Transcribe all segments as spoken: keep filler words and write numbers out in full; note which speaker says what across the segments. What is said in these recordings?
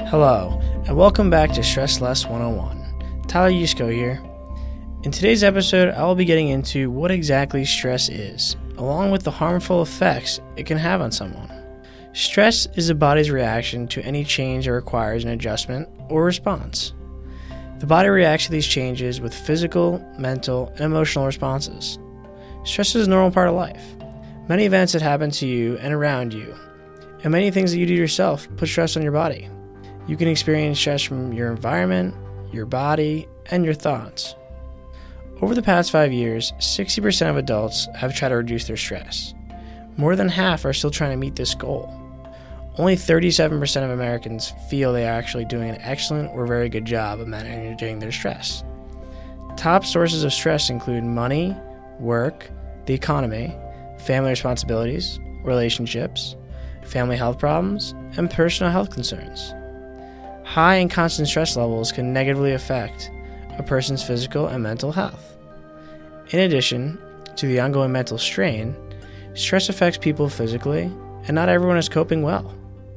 Speaker 1: Hello, and welcome back to Stress Less one oh one. Tyler Yusko here. In today's episode, I will be getting into what exactly stress is, along with the harmful effects it can have on someone. Stress is the body's reaction to any change that requires an adjustment or response. The body reacts to these changes with physical, mental, and emotional responses. Stress is a normal part of life. Many events that happen to you and around you, and many things that you do yourself, put stress on your body. You can experience stress from your environment, your body, and your thoughts. Over the past five years, sixty percent of adults have tried to reduce their stress. More than half are still trying to meet this goal. Only thirty-seven percent of Americans feel they are actually doing an excellent or very good job of managing their stress. Top sources of stress include money, work, the economy, family responsibilities, relationships, family health problems, and personal health concerns. High and constant stress levels can negatively affect a person's physical and mental health. In addition to the ongoing mental strain, stress affects people physically, and not everyone is coping well.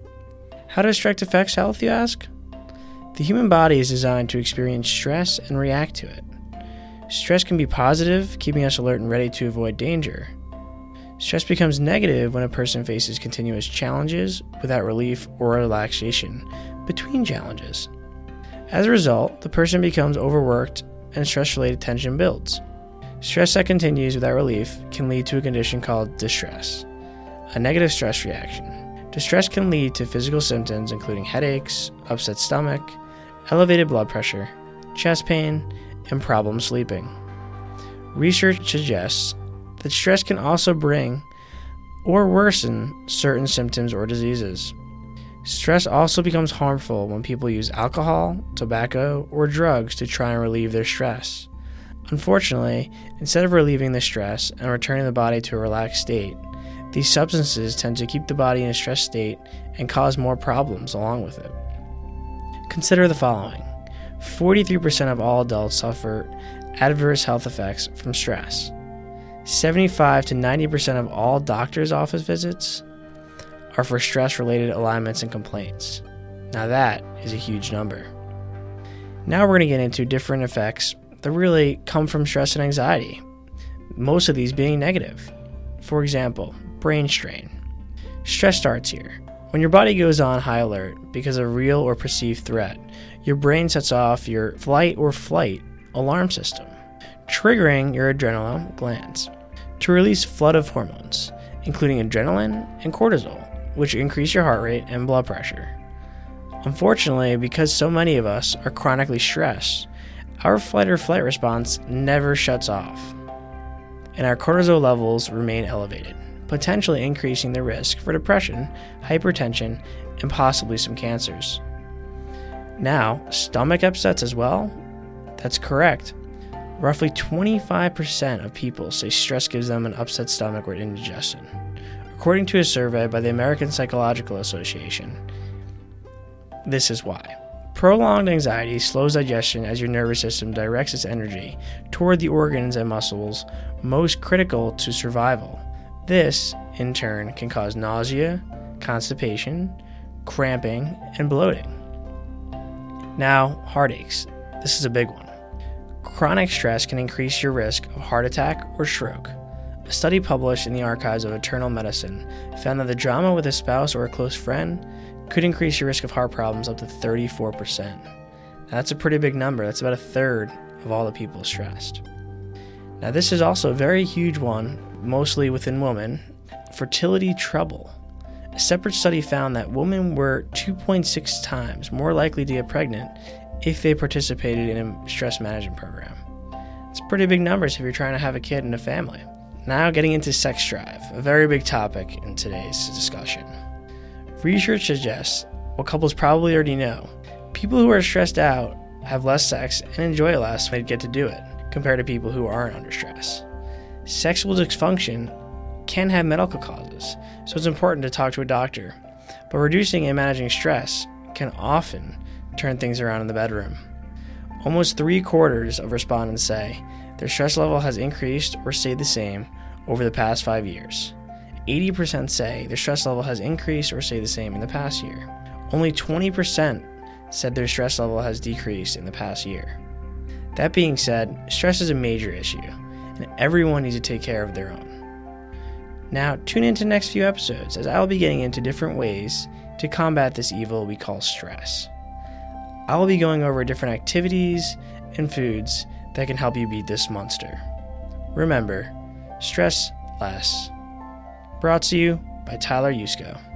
Speaker 1: How does stress affect health, you ask? The human body is designed to experience stress and react to it. Stress can be positive, keeping us alert and ready to avoid danger. Stress becomes negative when a person faces continuous challenges without relief or relaxation between challenges. As a result, the person becomes overworked and stress-related tension builds. Stress that continues without relief can lead to a condition called distress, a negative stress reaction. Distress can lead to physical symptoms including headaches, upset stomach, elevated blood pressure, chest pain, and problems sleeping. Research suggests that stress can also bring or worsen certain symptoms or diseases. Stress also becomes harmful when people use alcohol, tobacco, or drugs to try and relieve their stress. Unfortunately, instead of relieving the stress and returning the body to a relaxed state, these substances tend to keep the body in a stressed state and cause more problems along with it. Consider the following. forty-three percent of all adults suffer adverse health effects from stress. seventy-five to ninety percent of all doctor's office visits are for stress-related alignments and complaints. Now that is a huge number. Now we're going to get into different effects that really come from stress and anxiety, most of these being negative. For example, brain strain. Stress starts here. When your body goes on high alert because of real or perceived threat, your brain sets off your flight or flight alarm system, triggering your adrenal glands to release flood of hormones, including adrenaline and cortisol, which increase your heart rate and blood pressure. Unfortunately, because so many of us are chronically stressed, our fight or flight response never shuts off, and our cortisol levels remain elevated, potentially increasing the risk for depression, hypertension, and possibly some cancers. Now, stomach upsets as well? That's correct. Roughly twenty-five percent of people say stress gives them an upset stomach or indigestion, according to a survey by the American Psychological Association. This is why. Prolonged anxiety slows digestion as your nervous system directs its energy toward the organs and muscles most critical to survival. This, in turn, can cause nausea, constipation, cramping, and bloating. Now, heartaches. This is a big one. Chronic stress can increase your risk of heart attack or stroke. A study published in the Archives of Internal Medicine found that the drama with a spouse or a close friend could increase your risk of heart problems up to thirty-four percent. Now, that's a pretty big number. That's about a third of all the people stressed. Now, this is also a very huge one, mostly within women, fertility trouble. A separate study found that women were two point six times more likely to get pregnant if they participated in a stress management program. It's pretty big numbers if you're trying to have a kid and a family. Now getting into sex drive, a very big topic in today's discussion. Research suggests what couples probably already know. People who are stressed out have less sex and enjoy it less when they get to do it, compared to people who aren't under stress. Sexual dysfunction can have medical causes, so it's important to talk to a doctor. But reducing and managing stress can often turn things around in the bedroom. Almost three quarters of respondents say their stress level has increased or stayed the same over the past five years. eighty percent say their stress level has increased or stayed the same in the past year. Only twenty percent said their stress level has decreased in the past year. That being said, stress is a major issue, and everyone needs to take care of their own. Now, tune into the next few episodes as I will be getting into different ways to combat this evil we call stress. I will be going over different activities and foods that can help you beat this monster. Remember, stress less. Brought to you by Tyler Yusko.